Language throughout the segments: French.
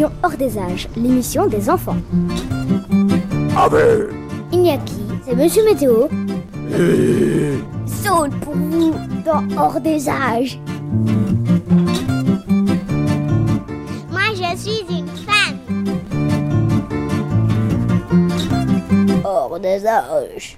l'émission Hors des âges, l'émission des enfants. Avec Iñaki, c'est Monsieur Météo. Saute pour vous dans Hors des âges. Moi, je suis une femme. Hors des âges.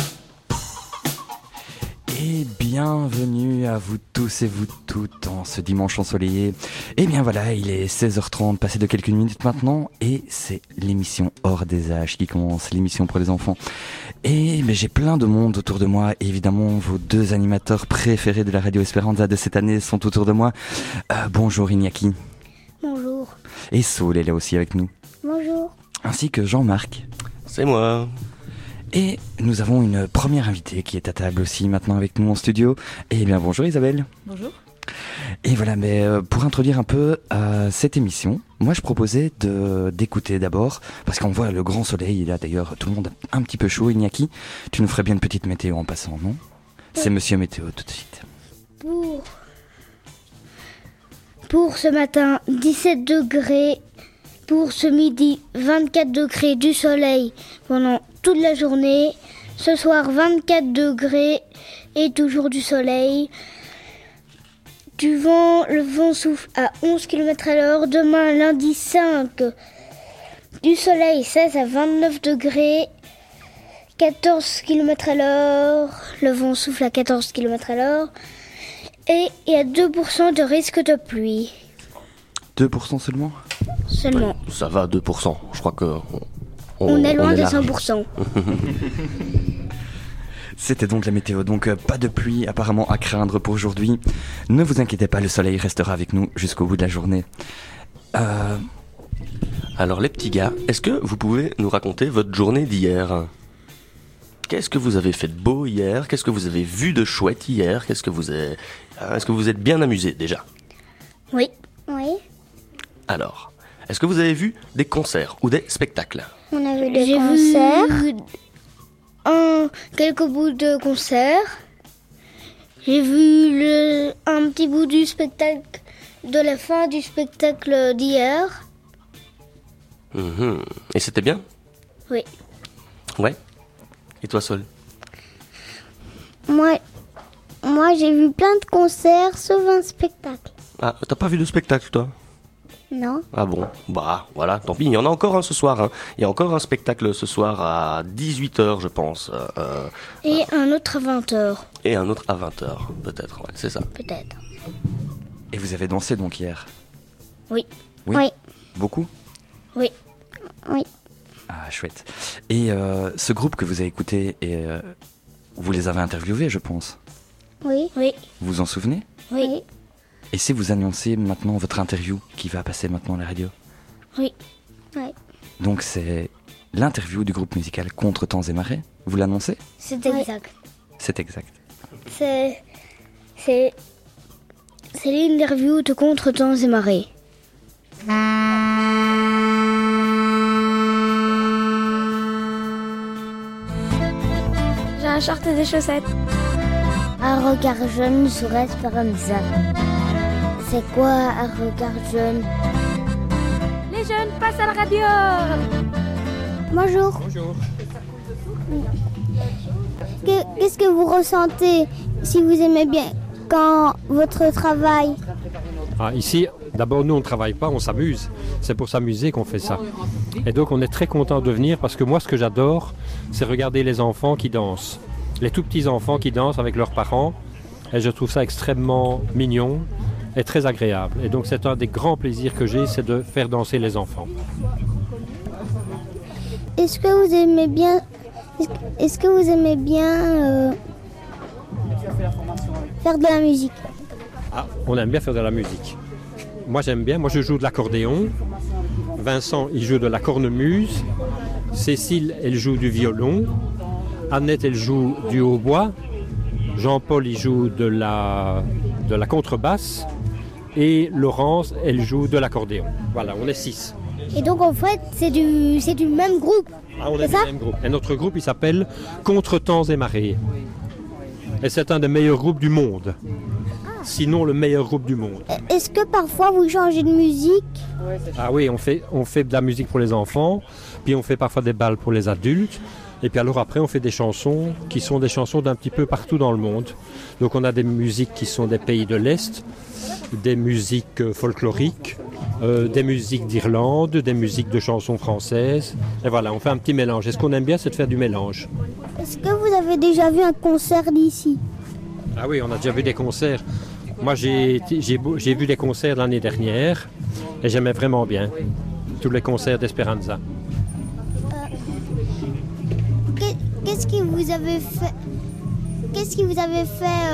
Et bienvenue à vous tous et vous toutes en ce dimanche ensoleillé. Et bien voilà, il est 16h30, passé de quelques minutes maintenant, et c'est l'émission Hors des âges qui commence, l'émission pour les enfants. Et j'ai plein de monde autour de moi, et évidemment vos deux animateurs préférés de la Radio Esperanza de cette année sont autour de moi. Bonjour Iñaki. Bonjour. Et Saul est là aussi avec nous. Bonjour. Ainsi que Jean-Marc. C'est moi. Et nous avons une première invitée qui est à table aussi maintenant avec nous en studio. Et bien bonjour Isabelle. Bonjour. Et voilà, mais pour introduire un peu cette émission, moi je proposais d'écouter d'abord, parce qu'on voit le grand soleil, et là d'ailleurs tout le monde a un petit peu chaud. Iñaki, tu nous ferais bien une petite météo en passant, non ? C'est Monsieur Météo tout de suite. Pour ce matin, 17 degrés. Pour ce midi, 24 degrés du soleil pendant toute la journée. Ce soir, 24 degrés et toujours du soleil. Du vent, le vent souffle à 11 km/h. Demain, lundi 5, du soleil 16 à 29 degrés, 14 km/h. Le vent souffle à 14 km/h. Et il y a 2% de risque de pluie. 2% seulement ? Seulement. Oui, ça va, 2%. Je crois que... On est loin des large. 100%. C'était donc la météo, donc pas de pluie apparemment à craindre pour aujourd'hui. Ne vous inquiétez pas, le soleil restera avec nous jusqu'au bout de la journée. Alors les petits gars, est-ce que vous pouvez nous raconter votre journée d'hier ? Qu'est-ce que vous avez fait de beau hier ? Qu'est-ce que vous avez vu de chouette hier ? Est-ce que vous êtes bien amusés déjà ? Oui. Alors, est-ce que vous avez vu des concerts ou des spectacles ? On a vu des J'ai concerts. vu quelques bouts de concerts. J'ai vu un petit bout du spectacle, de la fin du spectacle d'hier. Et c'était bien ? Oui. Ouais. Et toi, Sol ? Moi, j'ai vu plein de concerts, sauf un spectacle. Ah, t'as pas vu de spectacle, toi ? Non. Ah bon, bah voilà, tant pis, il y en a encore un ce soir. Hein. Il y a encore un spectacle ce soir à 18h, je pense. Et un autre à 20h. Et un autre à 20h, peut-être, ouais, c'est ça. Peut-être. Et vous avez dansé donc hier ? Oui. Oui. Beaucoup ? Oui. Ah, chouette. Et ce groupe que vous avez écouté, vous les avez interviewés, je pense. Oui. Oui. Vous vous en souvenez ? Oui. Et si vous annoncez maintenant votre interview qui va passer maintenant à la radio ? Oui. Donc c'est l'interview du groupe musical Contre Temps et Marées. Vous l'annoncez ? C'est exact. C'est exact. C'est l'interview de Contre Temps et Marées. J'ai un short et des chaussettes. Un regard jeune sur Esperanza. C'est quoi un regard jeune ? Les jeunes passent à la radio. Bonjour. Qu'est-ce que vous ressentez si vous aimez bien quand votre travail ? Ici, d'abord, nous, on ne travaille pas, on s'amuse. C'est pour s'amuser qu'on fait ça. Et donc, on est très content de venir parce que moi, ce que j'adore, c'est regarder les enfants qui dansent. Les tout petits enfants qui dansent avec leurs parents. Et je trouve ça extrêmement mignon et très agréable. Et donc, c'est un des grands plaisirs que j'ai, c'est de faire danser les enfants. Est-ce que vous aimez bien faire de la musique ? On aime bien faire de la musique. Moi, j'aime bien. Moi, je joue de l'accordéon. Vincent, il joue de la cornemuse. Cécile, elle joue du violon. Annette, elle joue du hautbois. Jean-Paul, il joue de la contrebasse. Et Laurence, elle joue de l'accordéon. Voilà, on est 6. Et donc en fait, c'est du même groupe. On est du même groupe. Et notre groupe, il s'appelle Contre Temps et Marées. Et c'est un des meilleurs groupes du monde. sinon le meilleur groupe du monde. Est-ce que parfois vous changez de musique? Ah oui, on fait de la musique pour les enfants, puis on fait parfois des bals pour les adultes. Et puis alors après, on fait des chansons qui sont des chansons d'un petit peu partout dans le monde. Donc on a des musiques qui sont des pays de l'Est, des musiques folkloriques, des musiques d'Irlande, des musiques de chansons françaises. Et voilà, on fait un petit mélange. Et ce qu'on aime bien, c'est de faire du mélange. Est-ce que vous avez déjà vu un concert d'ici? Ah oui, on a déjà vu des concerts. Moi, j'ai vu des concerts l'année dernière et j'aimais vraiment bien tous les concerts d'Esperanza. Qu'est-ce que vous avez fait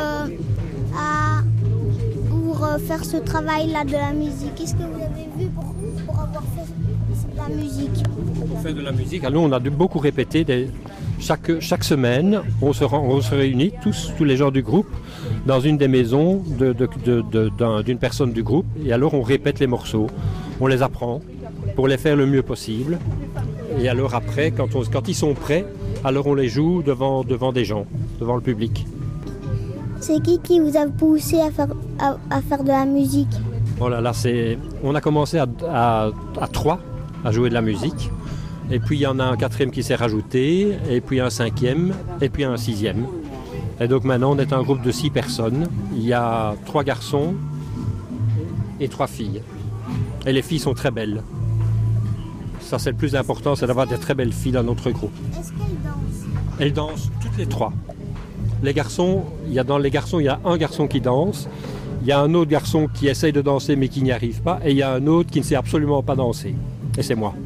pour faire ce travail-là de la musique? Qu'est-ce que vous avez vu pour avoir fait de la musique? Pour faire de la musique, alors on a beaucoup répété. Chaque semaine, on se réunit, tous les gens du groupe, dans une des maisons d'une personne du groupe. Et alors on répète les morceaux, on les apprend pour les faire le mieux possible. Et alors après, quand ils sont prêts, alors on les joue devant des gens, devant le public. C'est qui vous a poussé à faire de la musique? Oh là là, on a commencé à 3 à jouer de la musique. Et puis il y en a un 4e qui s'est rajouté, et puis un 5e, et puis un 6e. Et donc maintenant on est un groupe de 6 personnes. Il y a 3 garçons et 3 filles. Et les filles sont très belles. Ça c'est le plus important, c'est d'avoir des très belles filles dans notre groupe. Est-ce qu'elles dansent? Elles dansent toutes les 3. Dans les garçons, il y a un garçon qui danse, il y a un autre garçon qui essaye de danser mais qui n'y arrive pas, et il y a un autre qui ne sait absolument pas danser. Et c'est moi.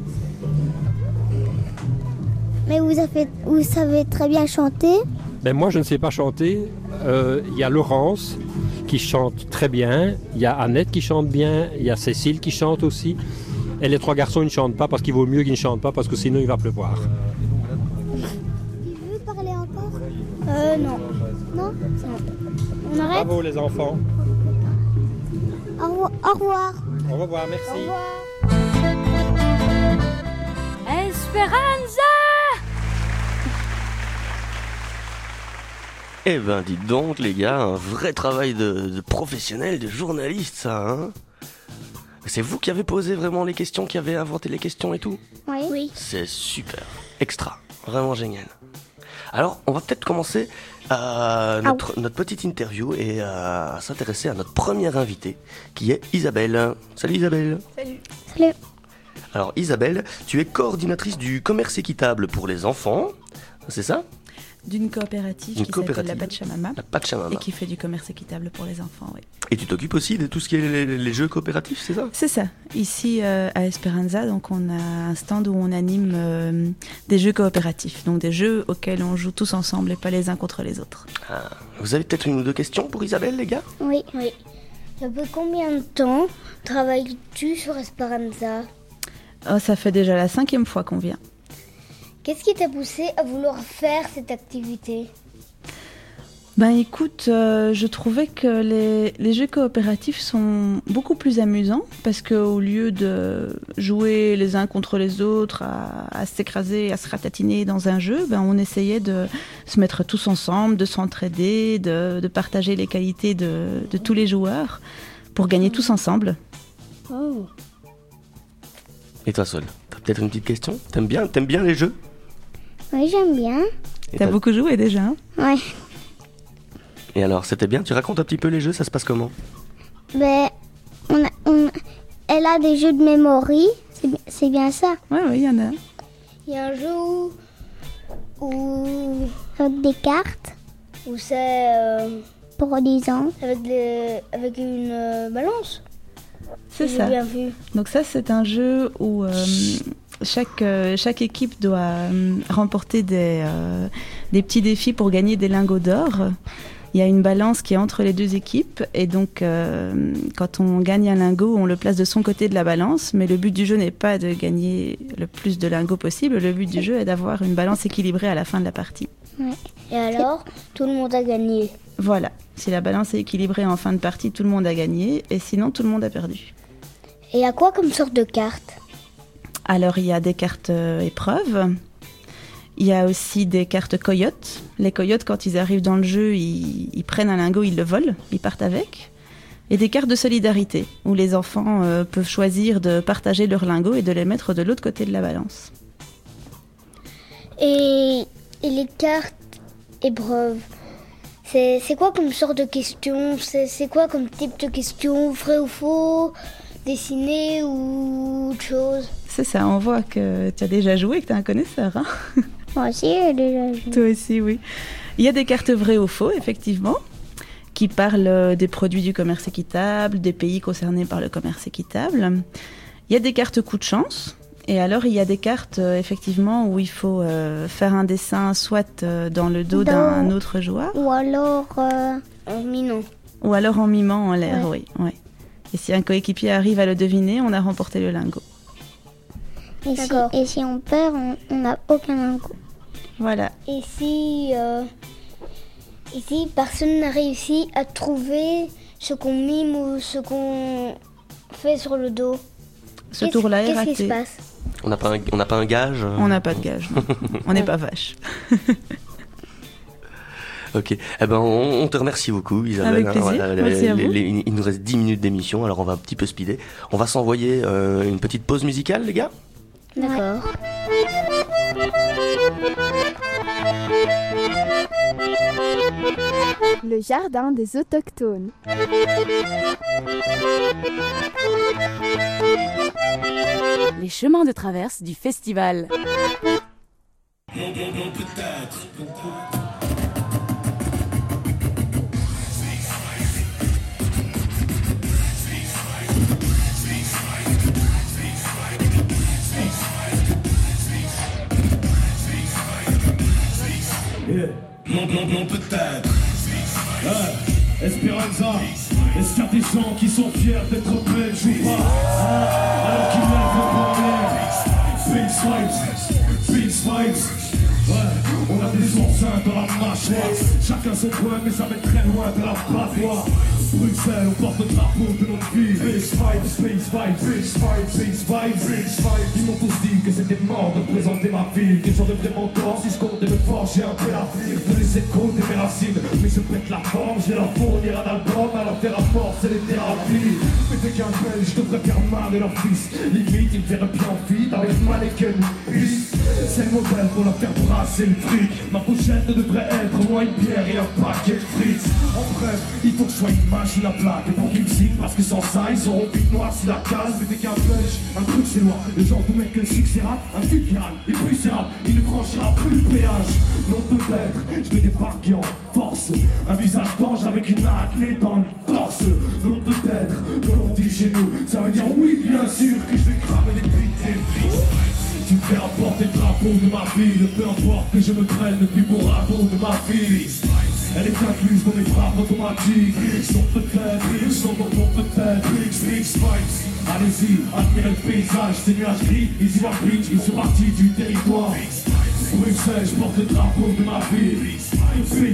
Mais vous savez très bien chanter? Ben moi je ne sais pas chanter. Il y a Laurence qui chante très bien, il y a Annette qui chante bien, il y a Cécile qui chante aussi. Et les 3 garçons ils ne chantent pas parce qu'il vaut mieux qu'ils ne chantent pas parce que sinon il va pleuvoir. Tu veux parler encore? Non. Non? On arrête? Bravo les enfants. Au revoir. Au revoir, merci. Au revoir. Esperanza! Eh ben, dites donc, les gars, un vrai travail de professionnel, de journaliste, ça, hein? C'est vous qui avez posé vraiment les questions, qui avez inventé les questions et tout? Oui. C'est super, extra, vraiment génial. Alors, on va peut-être commencer notre petite interview et à s'intéresser à notre première invitée, qui est Isabelle. Salut Isabelle. Salut. Alors Isabelle, tu es coordinatrice du commerce équitable pour les enfants, c'est ça? D'une coopérative qui s'appelle la Pachamama. La Pachamama. Et qui fait du commerce équitable pour les enfants, oui. Et tu t'occupes aussi de tout ce qui est les jeux coopératifs, c'est ça? C'est ça. Ici, à Esperanza, donc on a un stand où on anime des jeux coopératifs. Donc des jeux auxquels on joue tous ensemble et pas les uns contre les autres. Ah, vous avez peut-être 1 ou 2 questions pour Isabelle, les gars? Oui. Depuis combien de temps travailles-tu sur Esperanza? Oh, ça fait déjà la 5e fois qu'on vient. Qu'est-ce qui t'a poussé à vouloir faire cette activité? Ben écoute, je trouvais que les jeux coopératifs sont beaucoup plus amusants parce qu'au lieu de jouer les uns contre les autres, à s'écraser, à se ratatiner dans un jeu, ben on essayait de se mettre tous ensemble, de s'entraider, de partager les qualités de tous les joueurs pour gagner tous ensemble. Oh. Et toi, Sol, t'as peut-être une petite question? T'aimes bien les jeux? Oui, j'aime bien. T'as beaucoup joué déjà, hein? Ouais. Et alors, c'était bien? Tu racontes un petit peu les jeux, ça se passe comment? Ben, elle a des jeux de mémoire, c'est bien ça. Ouais, il y en a. Il y a un jeu où Avec des cartes c'est pour 10 ans. avec une balance. C'est J'ai ça. bien vu. Donc ça, c'est un jeu où chaque équipe doit remporter des petits défis pour gagner des lingots d'or. Il y a une balance qui est entre les 2 équipes et donc quand on gagne un lingot, on le place de son côté de la balance, mais le but du jeu n'est pas de gagner le plus de lingots possible, le but du jeu est d'avoir une balance équilibrée à la fin de la partie. Ouais. Et alors, tout le monde a gagné. Voilà, si la balance est équilibrée en fin de partie, tout le monde a gagné et sinon tout le monde a perdu. Et à quoi comme sorte de carte? Alors il y a des cartes épreuves. Il y a aussi des cartes coyotes. Les coyotes, quand ils arrivent dans le jeu, ils prennent un lingot, ils le volent, ils partent avec. Et des cartes de solidarité, où les enfants peuvent choisir de partager leurs lingots et de les mettre de l'autre côté de la balance. Et les cartes épreuves, c'est quoi comme sorte de questions? C'est quoi comme type de questions? Vrai ou faux? Dessiner ou autre chose? C'est ça, on voit que tu as déjà joué et que tu es un connaisseur. Hein. Moi aussi, j'ai déjà joué. Toi aussi, oui. Il y a des cartes vraies ou faux, effectivement, qui parlent des produits du commerce équitable, des pays concernés par le commerce équitable. Il y a des cartes coup de chance. Et alors, il y a des cartes, effectivement, où il faut faire un dessin soit dans le dos d'un autre joueur. Ou alors en mimant. Ou alors en mimant en l'air, oui. Et si un coéquipier arrive à le deviner, on a remporté le lingot. Et si on perd, on n'a aucun lingot. Voilà. Et si personne n'a réussi à trouver ce qu'on mime ou ce qu'on fait sur le dos, ce tour-là est raté. Qu'est-ce qui se passe? On n'a pas un gage On n'a pas de gage, non. On n'est pas vache. Ok, on te remercie beaucoup, Isabelle. Avec plaisir. Merci à vous. Il nous reste 10 minutes d'émission, alors on va un petit peu speeder. On va s'envoyer une petite pause musicale, les gars. D'accord. Le jardin des autochtones. Les chemins de traverse du festival. Non, peut-être. Esperanza, est-ce qu'il y a des gens qui sont fiers d'être belges ou pas? Alors qu'ils lèvent le poignet. Big Spikes. Ouais, on a des oursins dans la mâchoire. Chacun son coin, mais ça va très loin de la battoir. Bruxelles, on porte le drapeau de notre ville. Big Spikes. Ils m'ont tous dit que c'était mort de présenter ma ville. Que j'aurais vraiment tort si je comptais me forger un peu la ville. De laisser compter mes racines, mais je pète la forme. J'ai la fournir un album, alors faire la force et les thérapies. Mais t'es qu'un belge, je devrais faire mal de leur fils. Limite, ils me verraient bien en feat avec Mannequin Peace. C'est le modèle pour leur faire brasser le fric. Ma pochette devrait être moins une bière et un paquet de frites. En bref, il faut que je sois une machine à plaque. Et pour qu'ils me signent, parce que sans ça, ils auront vite noir si la case. Mais t'es qu'un belge, un truc c'est loin. Les gens vous mettent que le succès rap, un truc qui râle, il plus c'est rap, il ne franchira plus le péage. Non peut-être, je vais débarquer en force. Un visage d'ange avec une acné dans le torse. Non peut-être, comme on dit chez nous, ça veut dire oui bien sûr que je vais cramer les pites et tu me fais rapporter le drapeau de ma ville. Peu importe que je me prenne le plus beau radeau de ma ville. Elle est incluse dans mes frappes automatiques. Non peut-être, Big Spikes. Allez-y, admirez le paysage, ces nuages gris, ils y voient bridge, ils sont partis du territoire. Bruxelles, je porte le drapeau de ma ville. Big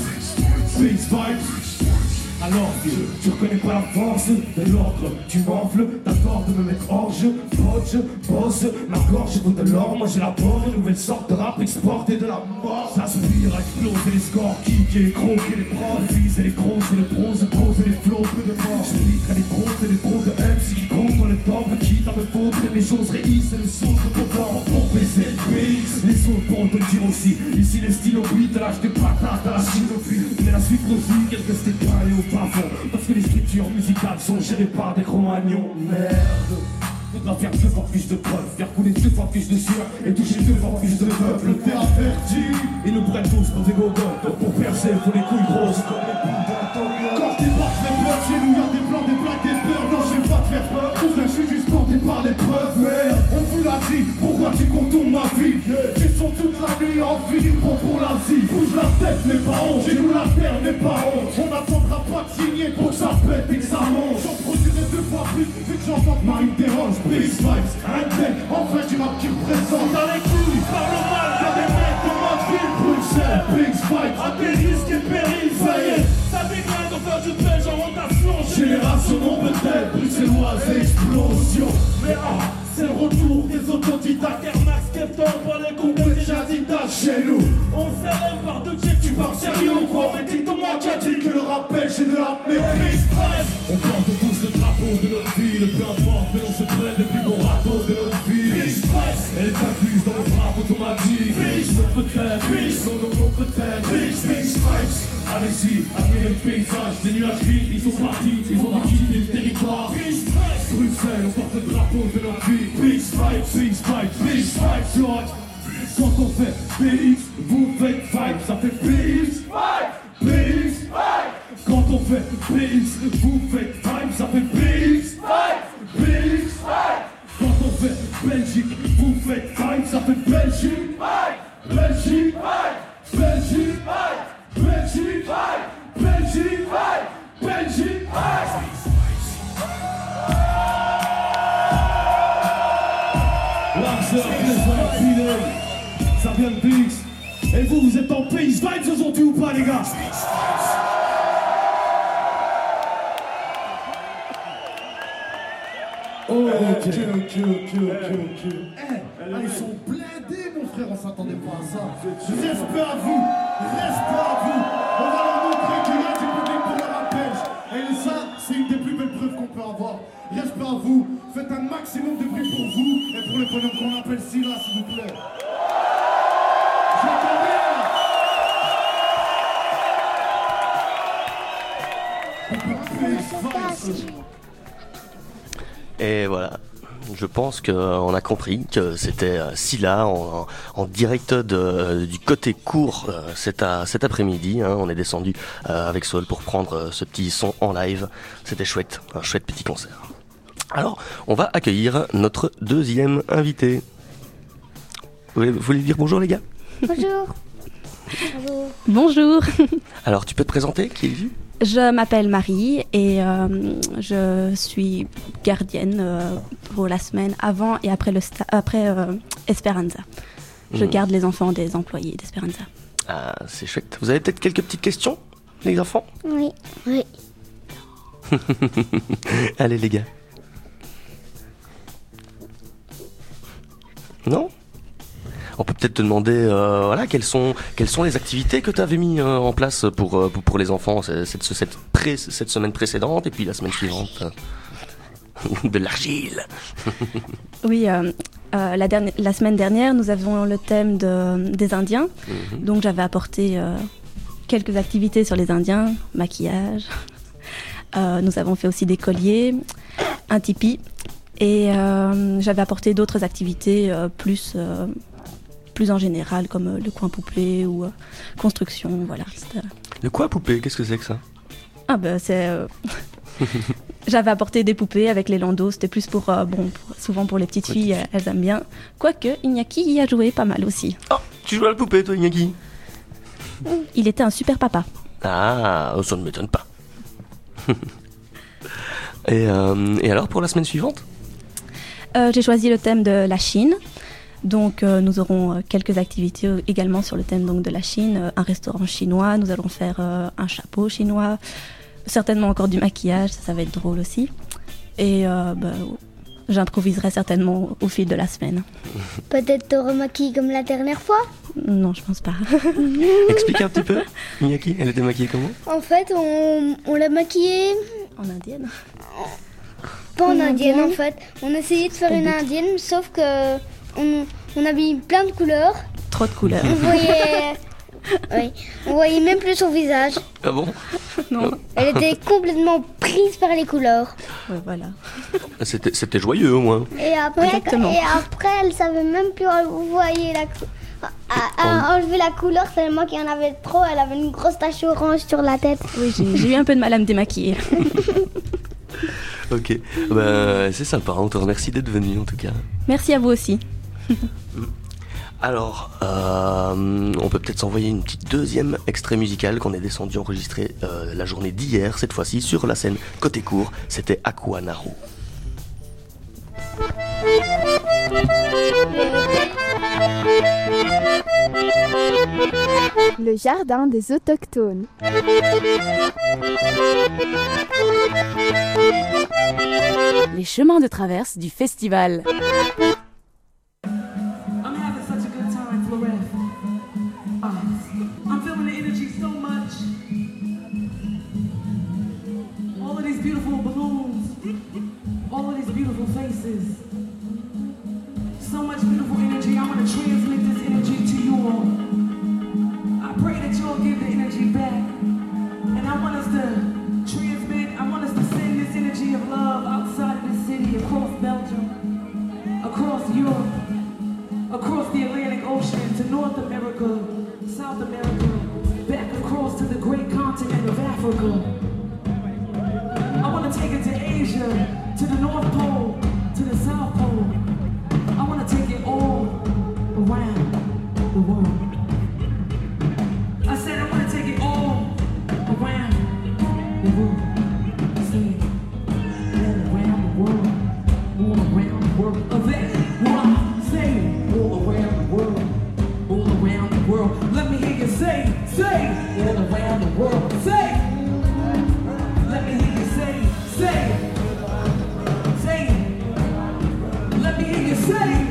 Spikes. Alors, tu reconnais pas la force de l'ordre, tu m'enfles, d'accord de me mettre hors jeu, bosse, ma gorge vaut de l'or, moi j'ai la porte, une nouvelle sorte de rap exporté de la mort. Ça aspire à exploser les scores, kicker, croquer les profs, et les grosses et les bronzes, et les flots, peu de mort. Je litre les pros de MC qui comptent dans le temps, quitte à me foutre, les choses réissent, et le son de ton corps pour baiser le pays. Les autres pourront te le dire aussi, ici les stylos beat, à l'âge des patates, à la chinophile, mais la suite aussi, quelques stépas et au parce que les scriptures musicales sont gérées par des Cro-Magnons. Merde, faudra faire 2 fois plus de preuves, faire couler 2 fois plus de sueur et toucher 2 fois plus de peuple. T'es averti, ils nous prennent tous pour des gogottes. Pour percer, faut les couilles grosses comme les boules d'Antonio. Quand t'es pas fait peur, chez nous y'a des plans, des plaques, des peurs. Non, je vais pas te faire peur, trouve là, je suis juste porté par des preuves. Merde, on vous l'a dit, pourquoi tu contournes ma vie? Tu sens toute la nuit en ville pour l'Asie. Bouge la tête, mais pas honte, chez nous la terre, mais pas honte. On n'attendra pas de signer pour que ça pète et que ça monte. J'en produirai 2 fois plus, vu que j'entends Marine dérange. Big Spikes, un deck, enfin du rap qui représente. Dans les couilles, parle mal, y'a des mecs de ma ville. Bruxelles, Big Spikes, à des risques et périls. Ça y est, ça déglingue de faire du belge en rotation. Génération non peut-être, bruxelloise explosion. Mais c'est le retour des autodidactes. Air Max, Kepton, pour les comptes déjà dictates chez nous. On s'élève par 2 checks, tu pars sérieux ou quoi? Mais dites-moi qui a dit que le rap belge c'est de la merde. Big Spikes. On porte tous le drapeau de notre ville, peu importe, mais on se traîne les plus beaux râteaux de notre ville. Elle t'accuse dans le frappe automatique. Notre tête, notre tête. Allez-y, après le paysage, des nuages gris, ils sont partis, ils ont quitté le territoire. Bruxelles, on porte le drapeau de notre ville. Peace fight, George. Quand on fait PX, vous faites fight, ça fait PX. Quand on fait PX, vous faites fight, ça fait PX. Quand on fait Belgique, vous faites fight, ça fait Belgique. Belgique. Ça vient de PX. Et vous êtes en PX Vibes aujourd'hui ou pas, les gars? Ok. Ils sont blindés, mon frère, on s'attendait pas à ça. Respect à vous. On va leur montrer qu'il y a du public pour leur appel. Et ça, c'est une des plus belles preuves qu'on peut avoir. Respect à vous. Faites un maximum de bruit pour vous et pour le bonhomme qu'on appelle Silla, s'il vous plaît. Et voilà, je pense qu'on a compris que c'était Silla en direct du côté court cet après-midi. Hein, on est descendu avec Saul pour prendre ce petit son en live. C'était chouette, un chouette petit concert. Alors, on va accueillir notre deuxième invité. Vous voulez dire bonjour, les gars? Bonjour. Bonjour. Alors, tu peux te présenter, qui es-tu? Je m'appelle Marie et je suis gardienne pour la semaine avant et après Esperanza. Je garde les enfants des employés d'Esperanza. Ah, c'est chouette. Vous avez peut-être quelques petites questions, les enfants? Oui. Allez, les gars. Non? On peut peut-être te demander quelles sont les activités que tu avais mis en place pour les enfants cette semaine précédente et puis la semaine suivante. De l'argile. Oui, la semaine dernière, nous avons le thème des Indiens. Mm-hmm. Donc j'avais apporté quelques activités sur les Indiens, maquillage. Nous avons fait aussi des colliers, un tipi. Et j'avais apporté d'autres activités plus en général, comme le coin poupée ou construction, voilà. Le coin poupée, qu'est-ce que c'est que ça? Ah ben c'est... J'avais apporté des poupées avec les landaux, c'était plus pour souvent pour les petites filles, elles aiment bien. Quoique, Iñaki y a joué pas mal aussi. Oh, tu joues à la poupée toi, Iñaki? Il était un super papa. Ah, ça ne m'étonne pas. Et alors, pour la semaine suivante? J'ai choisi le thème de la Chine. Donc nous aurons quelques activités également sur le thème donc, de la Chine, un restaurant chinois, nous allons faire un chapeau chinois, certainement encore du maquillage, ça va être drôle aussi. Et j'improviserai certainement au fil de la semaine. Peut-être te remaquiller comme la dernière fois? Non, je pense pas. Explique un petit peu, Miyaki, elle était maquillée comment? En fait, on l'a maquillée... En indienne? Pas en indienne en fait, on essayait de faire une indienne, sauf que... On a mis plein de couleurs. Trop de couleurs. On voyait même plus son visage. Ah bon? Non. Elle était complètement prise par les couleurs. Ouais, voilà. C'était joyeux au moins. Et après, elle savait même plus enlever la couleur tellement qu'il y en avait trop. Elle avait une grosse tache orange sur la tête. Oui, j'ai eu un peu de mal à me démaquiller. Ok, c'est sympa, on te remercie d'être venu en tout cas. Merci à vous aussi. Alors, on peut peut-être s'envoyer une petite deuxième extrait musical qu'on est descendu enregistrer la journée d'hier, cette fois-ci sur la scène côté court, c'était Aqua Naru. Le jardin des autochtones. Les chemins de traverse du festival. Beautiful North America, South America, back across to the great continent of Africa. I want to take it to Asia, to the North Pole, to the South Pole. I want to take it all around the world. I said I want to take it all around the world. Say, all around the world, all around the world. Say, all around the world, all around the world. Let me hear you say, all around the world. Say, let me hear you say. Let me hear you say.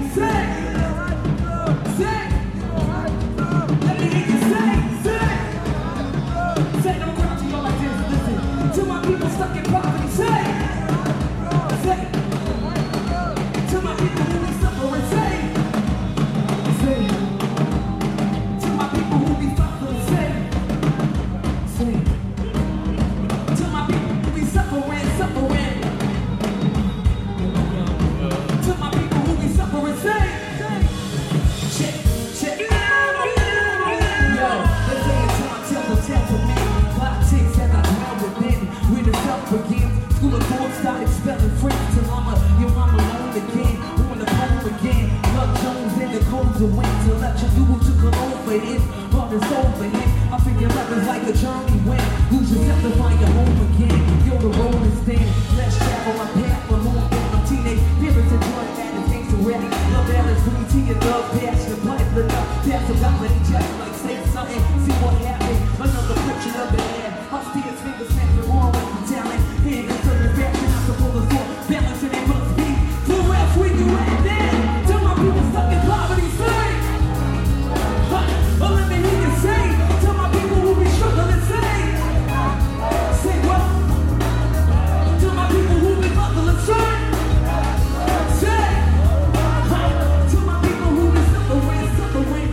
Let me hear you say. Don't go to you like this. Listen to my people stuck in poverty. Say. To my people who be suffering. Say. To my people who be suffering. Say. To my people who be suffering. To my people who be suffering. Say. Check. Yo, let's say it's time to me. Politics as I drown within. When the self begins, school of thought start expelling friends till I'm alone again. On the phone again. Love Jones and the codes of winter. Let your Google to come over it. Heart is over it. I figure love is like a journey when lose yourself to find your home again. Yo, the road is thin. Let's travel my path. I'm moving on. I'm teenage. Parents enjoy that and things are ready. Love balance, green tea and love passion. Apply it enough. Pass a melody just like say something. See what happens. Another picture of the air. Upstairs fingers snapping all with the talent. Here it's on your back and I can pull the floor. Balancing it must be. Who else we do it then? Tell my people stuck in poverty. Say. Let me hear you say. Tell my people who be struggling. Say. Say what? Tell my people who be buckling. Say. Say. Tell my people who be suffering.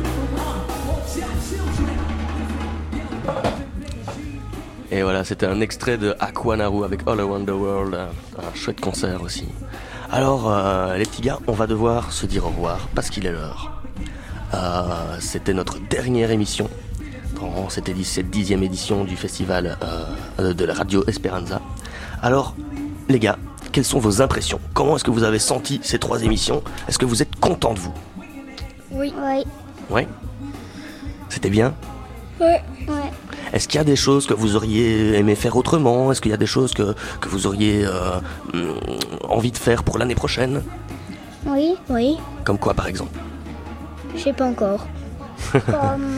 Et voilà, c'était un extrait de Aquanaru avec All Around the World, un chouette concert aussi. Alors, les petits gars, on va devoir se dire au revoir parce qu'il est l'heure. C'était notre dernière émission. C'était cette 10e édition du festival de la radio Esperanza. Alors, les gars, quelles sont vos impressions? Comment est-ce que vous avez senti ces 3 émissions? Est-ce que vous êtes contents de vous? Oui. Ouais. C'était bien? Ouais. Est-ce qu'il y a des choses que vous auriez aimé faire autrement? Est-ce qu'il y a des choses que vous auriez envie de faire pour l'année prochaine? Oui. Comme quoi, par exemple? Je sais pas encore. Comme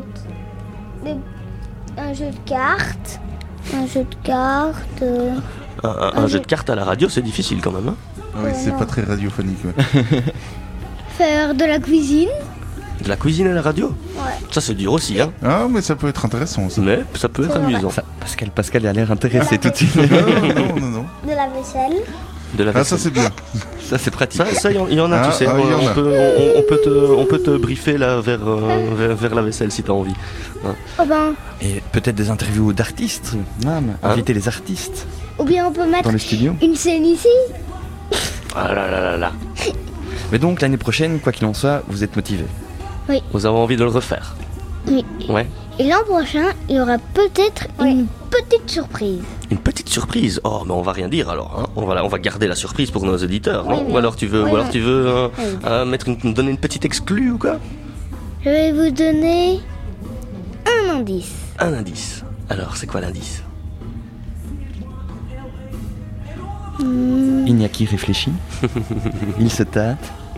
un jeu de cartes. Un jeu de cartes à la radio, c'est difficile quand même. Hein? Oui, c'est pas très radiophonique. Ouais. Faire de la cuisine. De la cuisine à la radio? Ouais. Ça c'est dur aussi, hein? Ah, mais ça peut être intéressant. Ça. Mais ça peut être amusant. Ça, Pascal a l'air intéressé tout de suite. Non. De la vaisselle. Ah, ça c'est bien. Ça c'est pratique. Ça il y en a, tu sais. On peut te briefer là vers la vaisselle si t'as envie. Hein. Oh ben. Et peut-être des interviews d'artistes, même. Inviter les artistes. Ou bien on peut mettre dans le studio. Une scène ici. Ah là. Mais donc l'année prochaine, quoi qu'il en soit, vous êtes motivés? Oui. Vous avez envie de le refaire? Oui. Ouais. Et l'an prochain, il y aura peut-être une petite surprise. Une petite surprise? Oh, mais on va rien dire alors. Hein. On va garder la surprise pour nos auditeurs, non? Oui, ou alors tu veux donner une petite exclue ou quoi? Je vais vous donner un indice. Un indice. Alors, c'est quoi l'indice? Iñaki réfléchit. Il se tâte.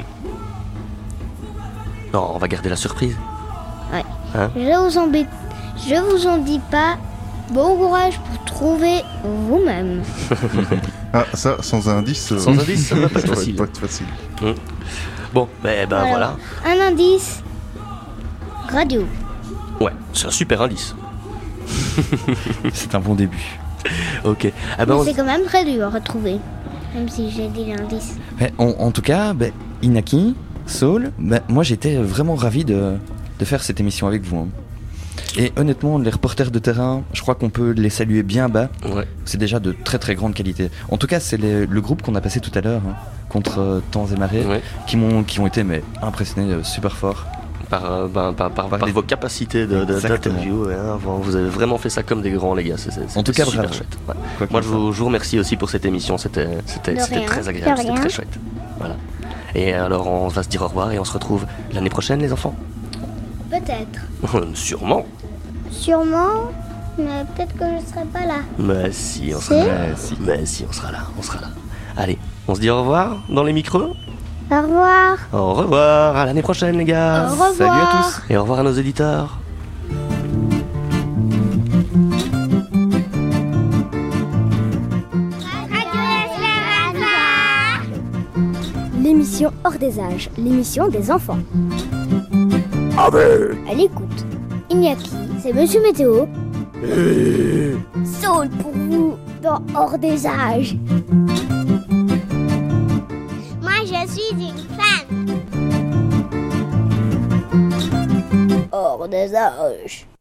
Non, on va garder la surprise. Ouais. Hein? Je vous en dis pas. Bon courage pour trouver vous-même. Ah, ça, sans indice. Sans indice, ça va pas être facile. Pas être facile. Bon, ben voilà. Un indice. Radio. Ouais, c'est un super indice. C'est un bon début. Ok. Mais c'est quand même très dur à retrouver. Même si j'ai dit l'indice. En tout cas, Inaki, Saul, moi j'étais vraiment ravi de faire cette émission avec vous. Hein. Et honnêtement, les reporters de terrain, je crois qu'on peut les saluer bien bas. Ouais. C'est déjà de très très grande qualité. En tout cas, c'est le groupe qu'on a passé tout à l'heure contre Temps et Marées, qui ont été impressionnés super fort. par vos capacités d'interview. Hein, vous avez vraiment fait ça comme des grands, les gars. En tout cas, super bravo. chouette. Ouais. Moi, je vous remercie aussi pour cette émission. C'était très agréable, c'était très chouette. Voilà. Et alors, on va se dire au revoir et on se retrouve l'année prochaine, les enfants. Peut-être. Sûrement. Sûrement, mais peut-être que je serai pas là. Mais si, on sera là. Mais si, on sera là. Allez, on se dit au revoir dans les micros. Au revoir. Au revoir, à l'année prochaine, les gars. Au revoir. Salut à tous. Et au revoir à nos éditeurs. L'émission Hors des âges, l'émission des enfants. À l'écoute. Iñaki, c'est Monsieur Météo. Saul pour vous dans Hors des âges. Moi, je suis une fan. Hors des âges.